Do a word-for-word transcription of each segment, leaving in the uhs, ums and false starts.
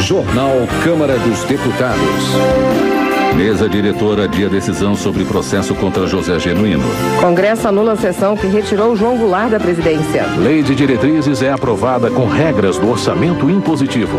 Jornal Câmara dos Deputados. Mesa diretora adia decisão sobre processo contra José Genuíno. Congresso anula a sessão que retirou João Goulart da presidência. Lei de diretrizes é aprovada com regras do orçamento impositivo.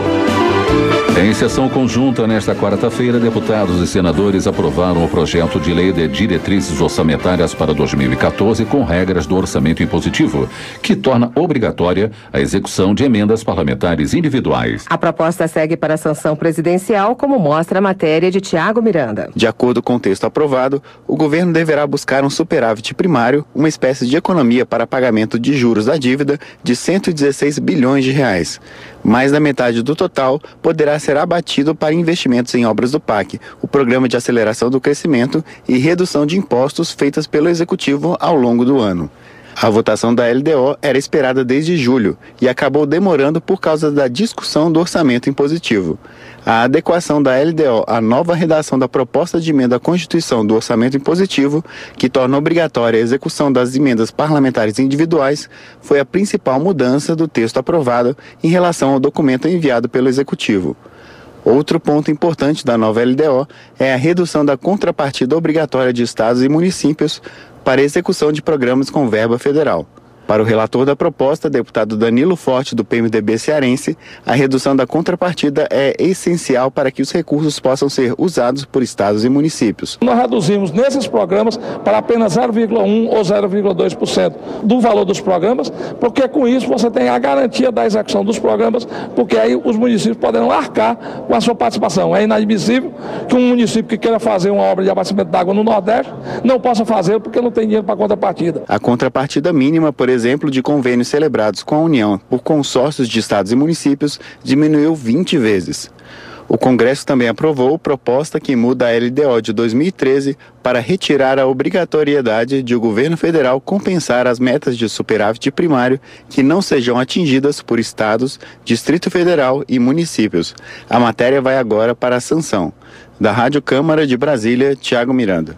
Em sessão conjunta, nesta quarta-feira, deputados e senadores aprovaram o projeto de lei de diretrizes orçamentárias para dois mil e quatorze com regras do orçamento impositivo, que torna obrigatória a execução de emendas parlamentares individuais. A proposta segue para a sanção presidencial, como mostra a matéria de Tiago Miranda. De acordo com o texto aprovado, o governo deverá buscar um superávit primário, uma espécie de economia para pagamento de juros da dívida de cento e dezesseis bilhões de reais. Mais da metade do total poderá ser abatido para investimentos em obras do P A C, o Programa de Aceleração do Crescimento e redução de impostos feitas pelo Executivo ao longo do ano. A votação da L D O era esperada desde julho e acabou demorando por causa da discussão do orçamento impositivo. A adequação da L D O à nova redação da proposta de emenda à Constituição do orçamento impositivo, que torna obrigatória a execução das emendas parlamentares individuais, foi a principal mudança do texto aprovado em relação ao documento enviado pelo Executivo. Outro ponto importante da nova L D O é a redução da contrapartida obrigatória de estados e municípios para execução de programas com verba federal. Para o relator da proposta, deputado Danilo Forte, do P M D B cearense, a redução da contrapartida é essencial para que os recursos possam ser usados por estados e municípios. Nós reduzimos nesses programas para apenas zero vírgula um por cento ou zero vírgula dois por cento do valor dos programas, porque com isso você tem a garantia da execução dos programas, porque aí os municípios poderão arcar com a sua participação. É inadmissível que um município que queira fazer uma obra de abastecimento d'água no Nordeste não possa fazer porque não tem dinheiro para a contrapartida. A contrapartida mínima, por exemplo, exemplo de convênios celebrados com a União por consórcios de estados e municípios diminuiu vinte vezes. O Congresso também aprovou proposta que muda a L D O de dois mil e treze para retirar a obrigatoriedade de o governo federal compensar as metas de superávit primário que não sejam atingidas por estados, Distrito Federal e municípios. A matéria vai agora para a sanção. Da Rádio Câmara de Brasília, Tiago Miranda.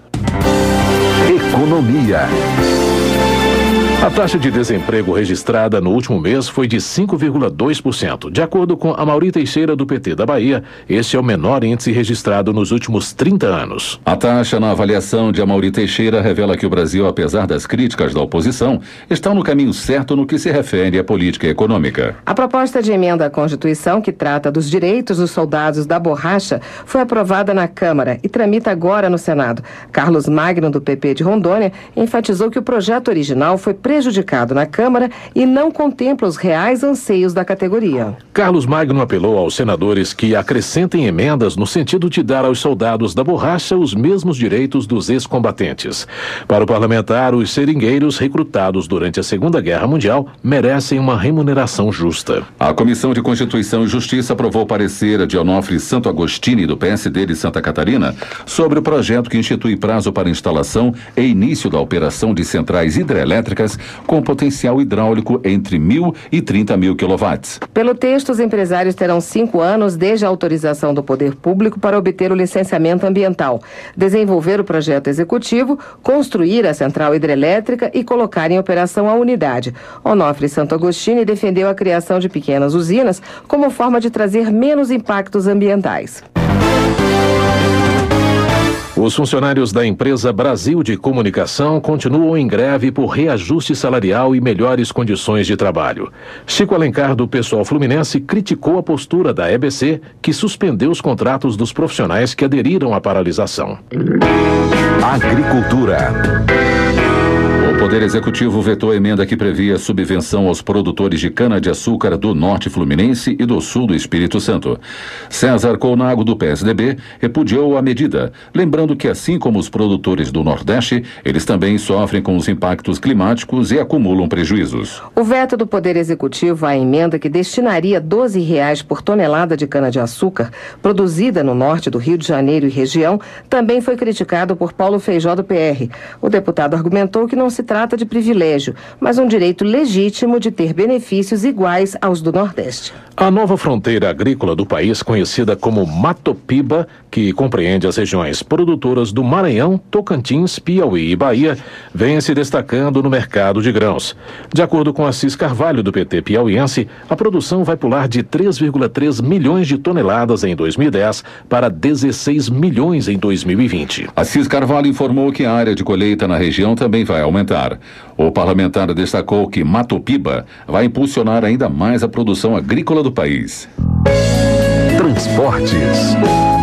Economia. A taxa de desemprego registrada no último mês foi de cinco vírgula dois por cento. De acordo com Amaury Teixeira, do P T da Bahia, este é o menor índice registrado nos últimos trinta anos. A taxa, na avaliação de Amaury Teixeira, revela que o Brasil, apesar das críticas da oposição, está no caminho certo no que se refere à política econômica. A proposta de emenda à Constituição, que trata dos direitos dos soldados da borracha, foi aprovada na Câmara e tramita agora no Senado. Carlos Magno, do P P de Rondônia, enfatizou que o projeto original foi prejudicado na Câmara e não contempla os reais anseios da categoria. Carlos Magno apelou aos senadores que acrescentem emendas no sentido de dar aos soldados da borracha os mesmos direitos dos ex-combatentes. Para o parlamentar, os seringueiros recrutados durante a Segunda Guerra Mundial merecem uma remuneração justa. A Comissão de Constituição e Justiça aprovou o parecer de Onofre Santo Agostini, do P S D de Santa Catarina, sobre o projeto que institui prazo para instalação e início da operação de centrais hidrelétricas com potencial hidráulico entre mil e trinta mil quilowatts. Pelo texto, os empresários terão cinco anos desde a autorização do poder público para obter o licenciamento ambiental, desenvolver o projeto executivo, construir a central hidrelétrica e colocar em operação a unidade. Onofre Santo Agostini defendeu a criação de pequenas usinas como forma de trazer menos impactos ambientais. Os funcionários da empresa Brasil de Comunicação continuam em greve por reajuste salarial e melhores condições de trabalho. Chico Alencar, do Pessoal Fluminense, criticou a postura da E B C, que suspendeu os contratos dos profissionais que aderiram à paralisação. Agricultura. O Poder Executivo vetou a emenda que previa subvenção aos produtores de cana-de-açúcar do Norte Fluminense e do Sul do Espírito Santo. César Colnago, do P S D B, repudiou a medida, lembrando que, assim como os produtores do Nordeste, eles também sofrem com os impactos climáticos e acumulam prejuízos. O veto do Poder Executivo à emenda que destinaria doze reais por tonelada de cana-de-açúcar produzida no norte do Rio de Janeiro e região também foi criticado por Paulo Feijó, do P R. O deputado argumentou que não se trata de privilégio, mas um direito legítimo de ter benefícios iguais aos do Nordeste. A nova fronteira agrícola do país, conhecida como Matopiba, que compreende as regiões produtoras do Maranhão, Tocantins, Piauí e Bahia, vem se destacando no mercado de grãos. De acordo com Assis Carvalho, do P T piauiense, a produção vai pular de três vírgula três milhões de toneladas em dois mil e dez para dezesseis milhões em dois mil e vinte. Assis Carvalho informou que a área de colheita na região também vai aumentar. O parlamentar destacou que Matopiba vai impulsionar ainda mais a produção agrícola do país. Transportes.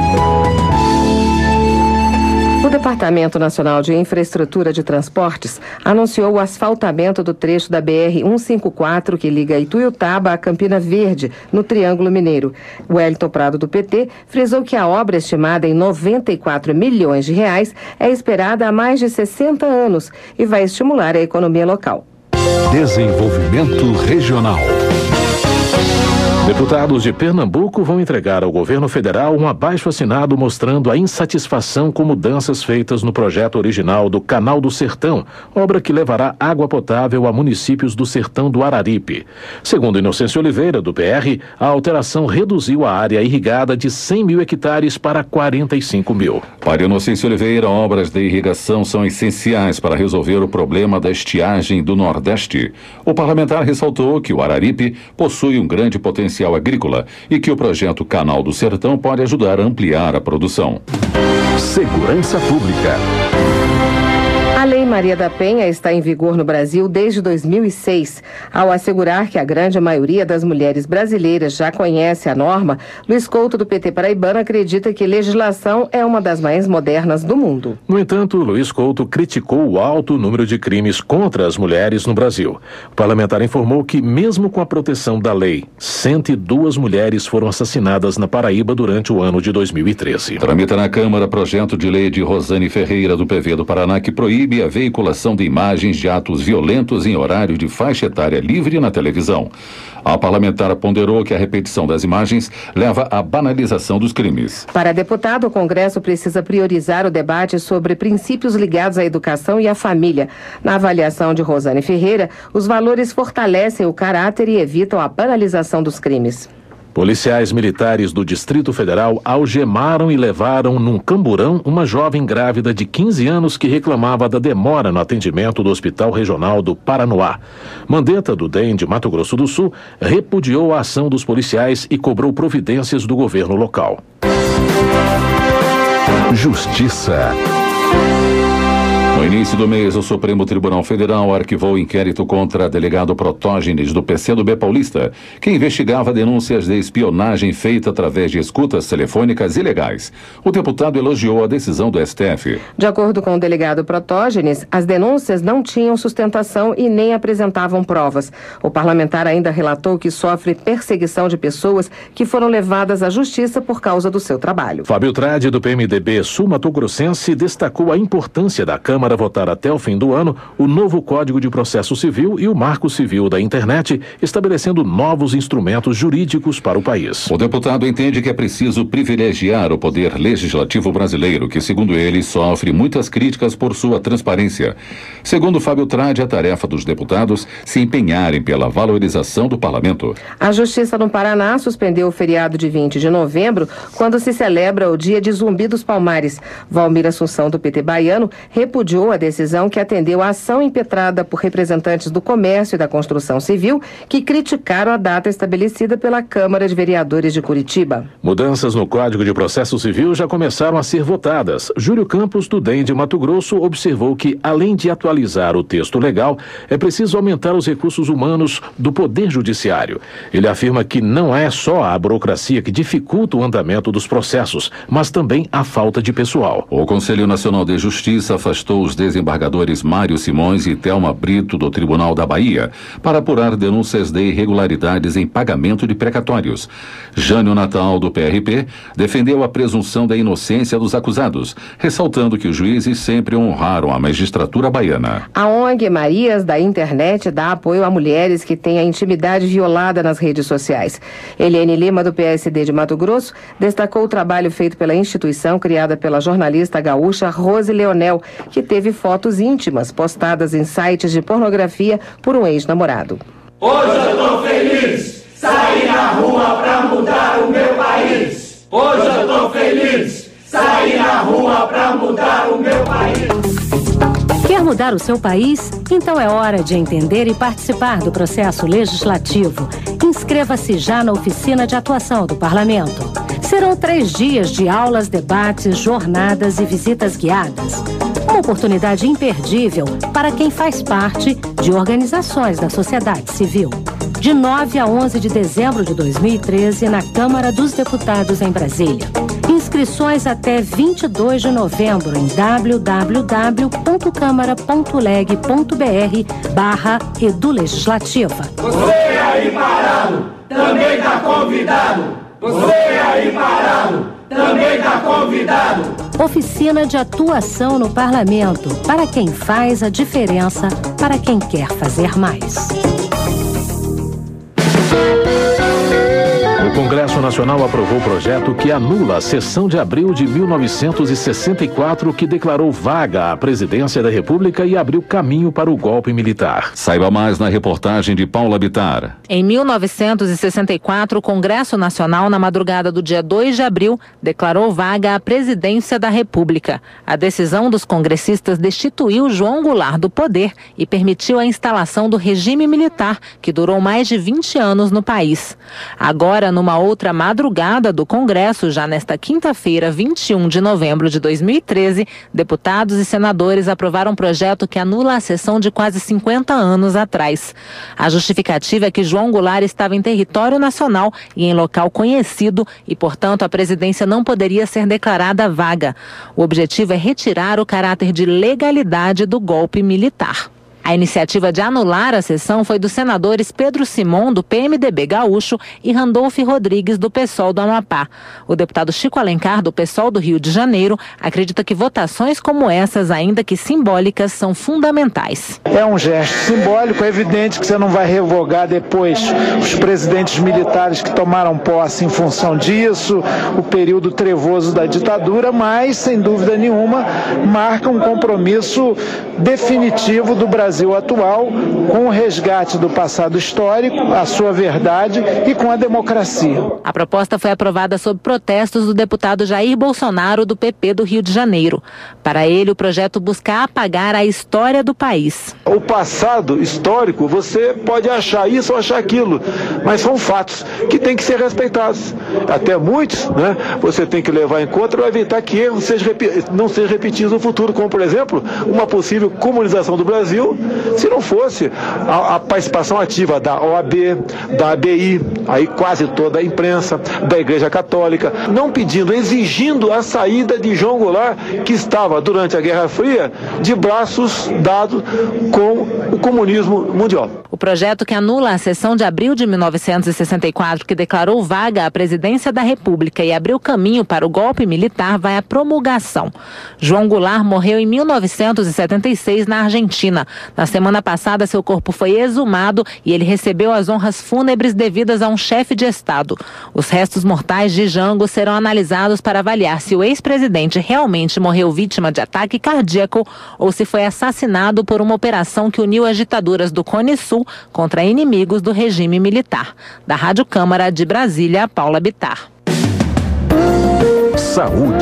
O Departamento Nacional de Infraestrutura de Transportes anunciou o asfaltamento do trecho da B R cento e cinquenta e quatro que liga Ituiutaba a Campina Verde, no Triângulo Mineiro. O Wellington Prado, do P T, frisou que a obra, estimada em noventa e quatro milhões de reais, é esperada há mais de sessenta anos e vai estimular a economia local. Desenvolvimento regional. Deputados de Pernambuco vão entregar ao governo federal um abaixo-assinado mostrando a insatisfação com mudanças feitas no projeto original do Canal do Sertão, obra que levará água potável a municípios do Sertão do Araripe. Segundo Inocêncio Oliveira, do P R, a alteração reduziu a área irrigada de cem mil hectares para quarenta e cinco mil. Para Inocêncio Oliveira, obras de irrigação são essenciais para resolver o problema da estiagem do Nordeste. O parlamentar ressaltou que o Araripe possui um grande potencial agrícola e que o projeto Canal do Sertão pode ajudar a ampliar a produção. Segurança Pública. A Lei Maria da Penha está em vigor no Brasil desde dois mil e seis. Ao assegurar que a grande maioria das mulheres brasileiras já conhece a norma, Luiz Couto, do P T paraibano, acredita que legislação é uma das mais modernas do mundo. No entanto, Luiz Couto criticou o alto número de crimes contra as mulheres no Brasil. O parlamentar informou que, mesmo com a proteção da lei, cento e duas mulheres foram assassinadas na Paraíba durante o ano de dois mil e treze. Tramita na Câmara projeto de lei de Rosane Ferreira, do P V do Paraná, que proíbe a veiculação de imagens de atos violentos em horário de faixa etária livre na televisão. A parlamentar ponderou que a repetição das imagens leva à banalização dos crimes. Para a deputada, o Congresso precisa priorizar o debate sobre princípios ligados à educação e à família. Na avaliação de Rosane Ferreira, os valores fortalecem o caráter e evitam a banalização dos crimes. Policiais militares do Distrito Federal algemaram e levaram num camburão uma jovem grávida de quinze anos que reclamava da demora no atendimento do Hospital Regional do Paranoá. Mandetta, do D E M de Mato Grosso do Sul, repudiou a ação dos policiais e cobrou providências do governo local. Justiça. No início do mês, o Supremo Tribunal Federal arquivou o inquérito contra delegado Protógenes do P C do B Paulista, que investigava denúncias de espionagem feita através de escutas telefônicas ilegais. O deputado elogiou a decisão do S T F. De acordo com o delegado Protógenes, as denúncias não tinham sustentação e nem apresentavam provas. O parlamentar ainda relatou que sofre perseguição de pessoas que foram levadas à justiça por causa do seu trabalho. Fábio Trade, do P M D B sul-mato-grossense, destacou a importância da Câmara votar até o fim do ano o novo Código de Processo Civil e o Marco Civil da Internet, estabelecendo novos instrumentos jurídicos para o país. O deputado entende que é preciso privilegiar o poder legislativo brasileiro, que, segundo ele, sofre muitas críticas por sua transparência. Segundo Fábio Trade, a tarefa dos deputados se empenharem pela valorização do parlamento. A Justiça no Paraná suspendeu o feriado de vinte de novembro, quando se celebra o Dia de Zumbi dos Palmares. Valmir Assunção, do P T baiano, repudiou a decisão que atendeu a ação impetrada por representantes do comércio e da construção civil, que criticaram a data estabelecida pela Câmara de Vereadores de Curitiba. Mudanças no Código de Processo Civil já começaram a ser votadas. Júlio Campos, do D E M de Mato Grosso, observou que, além de atualizar o texto legal, é preciso aumentar os recursos humanos do Poder Judiciário. Ele afirma que não é só a burocracia que dificulta o andamento dos processos, mas também a falta de pessoal. O Conselho Nacional de Justiça afastou os desembargadores Mário Simões e Thelma Brito do Tribunal da Bahia para apurar denúncias de irregularidades em pagamento de precatórios. Jânio Natal, do P R P, defendeu a presunção da inocência dos acusados, ressaltando que os juízes sempre honraram a magistratura baiana. A O N G Marias da Internet dá apoio a mulheres que têm a intimidade violada nas redes sociais. Eliane Lima, do P S D de Mato Grosso, destacou o trabalho feito pela instituição criada pela jornalista gaúcha Rose Leonel, que teve fotos íntimas postadas em sites de pornografia por um ex-namorado. Hoje eu tô feliz, saí na rua pra mudar o meu país. Hoje eu tô feliz, saí na rua pra mudar o meu país. Quer mudar o seu país? Então é hora de entender e participar do processo legislativo. Inscreva-se já na oficina de atuação do Parlamento. Serão três dias de aulas, debates, jornadas e visitas guiadas. Uma oportunidade imperdível para quem faz parte de organizações da sociedade civil. De nove a onze de dezembro de dois mil e treze, na Câmara dos Deputados em Brasília. Inscrições até vinte e dois de novembro em w w w ponto câmara ponto leg ponto b r barra edulegislativa. Você aí parado, também tá convidado. Você aí parado, também tá convidado. Oficina de atuação no Parlamento, para quem faz a diferença, para quem quer fazer mais. O Congresso Nacional aprovou o projeto que anula a sessão de abril de mil novecentos e sessenta e quatro que declarou vaga a presidência da República e abriu caminho para o golpe militar. Saiba mais na reportagem de Paula Bittar. Em mil novecentos e sessenta e quatro, o Congresso Nacional, na madrugada do dia dois de abril, declarou vaga a presidência da República. A decisão dos congressistas destituiu João Goulart do poder e permitiu a instalação do regime militar, que durou mais de vinte anos no país. Agora, numa outra madrugada do Congresso, já nesta quinta-feira, vinte e um de novembro de dois mil e treze, deputados e senadores aprovaram um projeto que anula a sessão de quase cinquenta anos atrás. A justificativa é que João Goulart estava em território nacional e em local conhecido e, portanto, a presidência não poderia ser declarada vaga. O objetivo é retirar o caráter de legalidade do golpe militar. A iniciativa de anular a sessão foi dos senadores Pedro Simon, do P M D B gaúcho, e Randolfo Rodrigues, do PSOL do Amapá. O deputado Chico Alencar, do PSOL do Rio de Janeiro, acredita que votações como essas, ainda que simbólicas, são fundamentais. É um gesto simbólico, é evidente que você não vai revogar depois os presidentes militares que tomaram posse em função disso, o período trevoso da ditadura, mas, sem dúvida nenhuma, marca um compromisso definitivo do Brasil atual com o resgate do passado histórico, a sua verdade e com a democracia. A proposta foi aprovada sob protestos do deputado Jair Bolsonaro, do P P do Rio de Janeiro. Para ele, o projeto busca apagar a história do país. O passado histórico, você pode achar isso ou achar aquilo, mas são fatos que têm que ser respeitados. Até muitos, né, você tem que levar em conta para evitar que erros sejam, não sejam repetidos no futuro, como, por exemplo, uma possível comunização do Brasil, se não fosse a, a participação ativa da O A B, da A B I, aí quase toda a imprensa, da Igreja Católica, não pedindo, exigindo a saída de João Goulart, que estava, durante a Guerra Fria, de braços dados com o comunismo mundial. O projeto que anula a sessão de abril de mil novecentos e sessenta e quatro, que declarou vaga a presidência da República e abriu caminho para o golpe militar, vai à promulgação. João Goulart morreu em mil novecentos e setenta e seis na Argentina. Na semana passada, seu corpo foi exumado e ele recebeu as honras fúnebres devidas a um chefe de Estado. Os restos mortais de Jango serão analisados para avaliar se o ex-presidente realmente morreu vítima de ataque cardíaco ou se foi assassinado por uma operação que uniu as ditaduras do Cone Sul contra inimigos do regime militar. Da Rádio Câmara de Brasília, Paula Bittar. Saúde.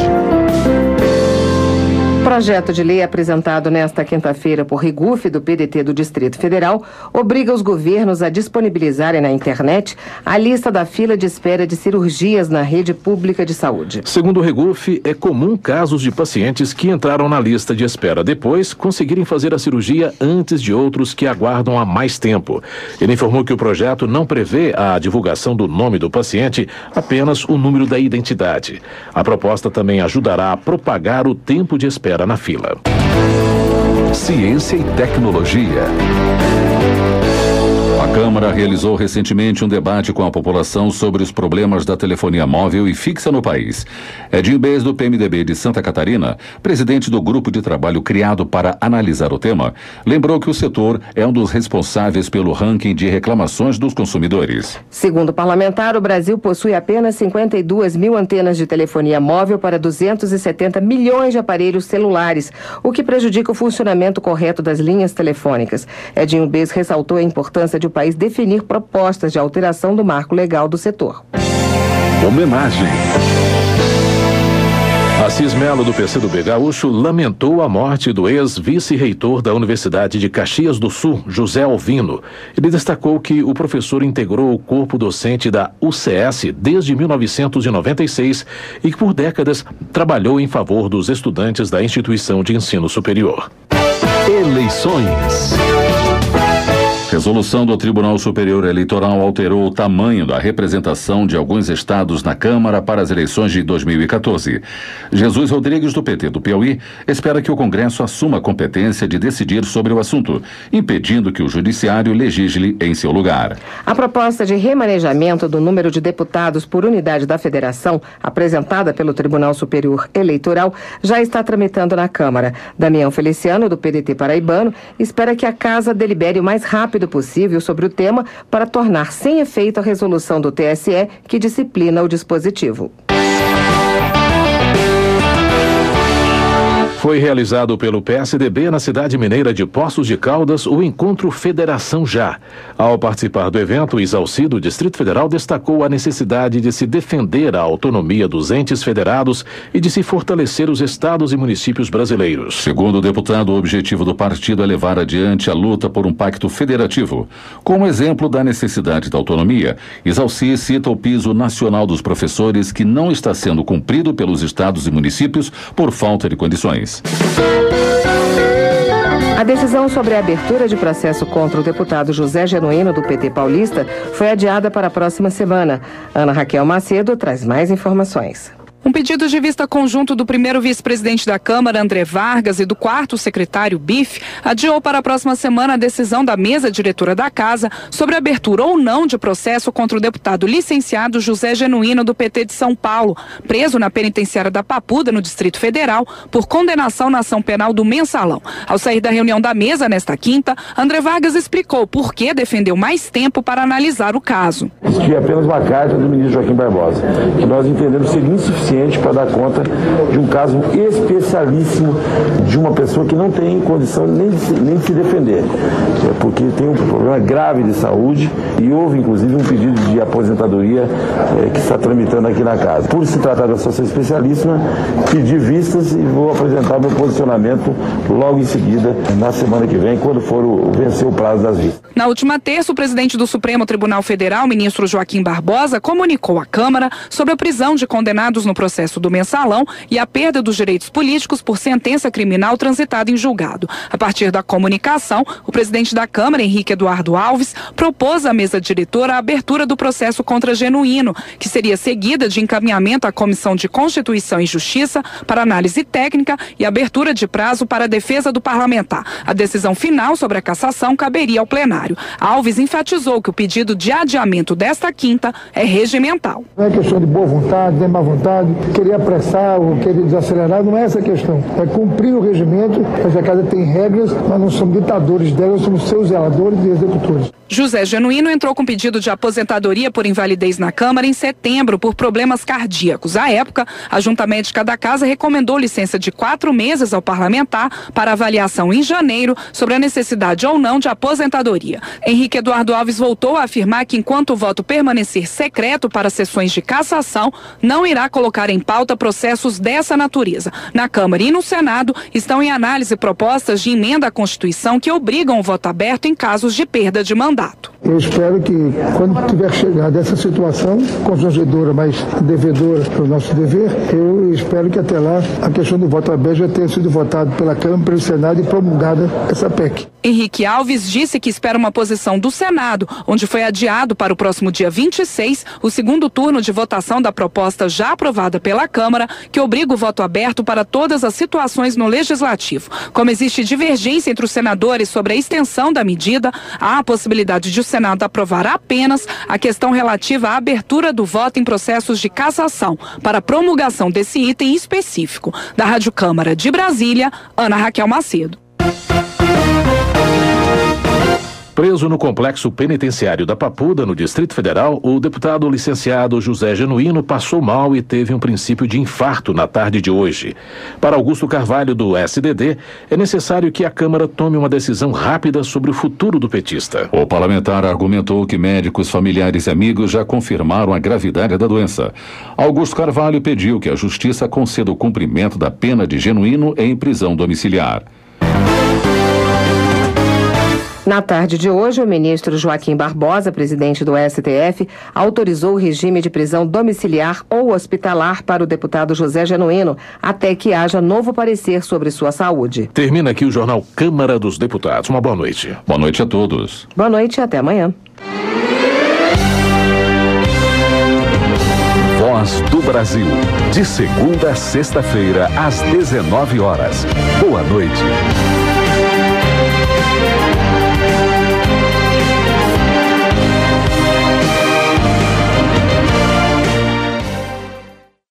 O projeto de lei apresentado nesta quinta-feira por Riguf, do P D T do Distrito Federal, obriga os governos a disponibilizarem na internet a lista da fila de espera de cirurgias na rede pública de saúde. Segundo o Riguf, é comum casos de pacientes que entraram na lista de espera depois conseguirem fazer a cirurgia antes de outros que aguardam há mais tempo. Ele informou que o projeto não prevê a divulgação do nome do paciente, apenas o número da identidade. A proposta também ajudará a propagar o tempo de espera na fila. Ciência e tecnologia. A Câmara realizou recentemente um debate com a população sobre os problemas da telefonia móvel e fixa no país. Edinho Bez, do P M D B de Santa Catarina, presidente do grupo de trabalho criado para analisar o tema, lembrou que o setor é um dos responsáveis pelo ranking de reclamações dos consumidores. Segundo o parlamentar, o Brasil possui apenas cinquenta e duas mil antenas de telefonia móvel para duzentos e setenta milhões de aparelhos celulares, o que prejudica o funcionamento correto das linhas telefônicas. Edinho Bez ressaltou a importância de o país definir propostas de alteração do marco legal do setor. Homenagem. Assis Melo, do P C do B Gaúcho, lamentou a morte do ex-vice-reitor da Universidade de Caxias do Sul, José Alvino. Ele destacou que o professor integrou o corpo docente da U C S desde mil novecentos e noventa e seis e que por décadas trabalhou em favor dos estudantes da instituição de ensino superior. Eleições. Resolução do Tribunal Superior Eleitoral alterou o tamanho da representação de alguns estados na Câmara para as eleições de dois mil e quatorze. Jesus Rodrigues, do P T do Piauí, espera que o Congresso assuma a competência de decidir sobre o assunto, impedindo que o Judiciário legisle em seu lugar. A proposta de remanejamento do número de deputados por unidade da Federação, apresentada pelo Tribunal Superior Eleitoral, já está tramitando na Câmara. Damião Feliciano, do P D T paraibano, espera que a Casa delibere o mais rápido possível sobre o tema para tornar sem efeito a resolução do T S E que disciplina o dispositivo. Foi realizado pelo P S D B na cidade mineira de Poços de Caldas o encontro Federação Já. Ao participar do evento, Isalci, do Distrito Federal, destacou a necessidade de se defender a autonomia dos entes federados e de se fortalecer os estados e municípios brasileiros. Segundo o deputado, o objetivo do partido é levar adiante a luta por um pacto federativo. Como exemplo da necessidade da autonomia, Isalci cita o piso nacional dos professores que não está sendo cumprido pelos estados e municípios por falta de condições. A decisão sobre a abertura de processo contra o deputado José Genuíno, do P T paulista, foi adiada para a próxima semana. Ana Raquel Macedo traz mais informações. Um pedido de vista conjunto do primeiro vice-presidente da Câmara, André Vargas, e do quarto secretário, Bife, adiou para a próxima semana a decisão da mesa diretora da Casa sobre a abertura ou não de processo contra o deputado licenciado José Genuíno, do P T de São Paulo, preso na penitenciária da Papuda, no Distrito Federal, por condenação na ação penal do Mensalão. Ao sair da reunião da mesa nesta quinta, André Vargas explicou por que defendeu mais tempo para analisar o caso. Existia apenas uma carta do ministro Joaquim Barbosa, que nós entendemos ser insuficiente para dar conta de um caso especialíssimo de uma pessoa que não tem condição nem de se, nem de se defender, é porque tem um problema grave de saúde e houve inclusive um pedido de aposentadoria é, que está tramitando aqui na casa. Por se tratar da situação especialíssima, pedi vistas e vou apresentar meu posicionamento logo em seguida, na semana que vem, quando for o, vencer o prazo das vistas. Na última terça, o presidente do Supremo Tribunal Federal, ministro Joaquim Barbosa, comunicou à Câmara sobre a prisão de condenados no processo do Mensalão e a perda dos direitos políticos por sentença criminal transitada em julgado. A partir da comunicação, o presidente da Câmara, Henrique Eduardo Alves, propôs à mesa diretora a abertura do processo contra Genuíno, que seria seguida de encaminhamento à Comissão de Constituição e Justiça para análise técnica e abertura de prazo para a defesa do parlamentar. A decisão final sobre a cassação caberia ao plenário. Alves enfatizou que o pedido de adiamento desta quinta é regimental. Não é questão de boa vontade, nem má vontade, querer apressar ou querer desacelerar, não é essa a questão. É cumprir o regimento, essa casa tem regras, nós não somos ditadores dela, nós somos seus zeladores e executores. José Genuíno entrou com pedido de aposentadoria por invalidez na Câmara em setembro por problemas cardíacos. À época, a Junta Médica da Casa recomendou licença de quatro meses ao parlamentar para avaliação em janeiro sobre a necessidade ou não de aposentadoria. Henrique Eduardo Alves voltou a afirmar que enquanto o voto permanecer secreto para sessões de cassação, não irá colocar em pauta processos dessa natureza. Na Câmara e no Senado estão em análise propostas de emenda à Constituição que obrigam o voto aberto em casos de perda de mandato. Eu espero que, quando tiver chegado essa situação, constrangedora, mas devedora para o nosso dever, eu espero que até lá a questão do voto aberto já tenha sido votado pela Câmara, pelo Senado e promulgada essa P E C. Henrique Alves disse que espera uma posição do Senado, onde foi adiado para o próximo dia vinte e seis o segundo turno de votação da proposta já aprovada pela Câmara, que obriga o voto aberto para todas as situações no Legislativo. Como existe divergência entre os senadores sobre a extensão da medida, há a possibilidade de o Senado aprovar apenas a questão relativa à abertura do voto em processos de cassação para promulgação desse item específico. Da Rádio Câmara de Brasília, Ana Raquel Macedo. Preso no complexo penitenciário da Papuda, no Distrito Federal, o deputado licenciado José Genuíno passou mal e teve um princípio de infarto na tarde de hoje. Para Augusto Carvalho, do S D D, é necessário que a Câmara tome uma decisão rápida sobre o futuro do petista. O parlamentar argumentou que médicos, familiares e amigos já confirmaram a gravidade da doença. Augusto Carvalho pediu que a Justiça conceda o cumprimento da pena de Genuíno em prisão domiciliar. Na tarde de hoje, o ministro Joaquim Barbosa, presidente do S T F, autorizou o regime de prisão domiciliar ou hospitalar para o deputado José Genuíno, até que haja novo parecer sobre sua saúde. Termina aqui o jornal Câmara dos Deputados. Uma boa noite. Boa noite a todos. Boa noite e até amanhã. Voz do Brasil. De segunda a sexta-feira, às dezenove horas. Boa noite.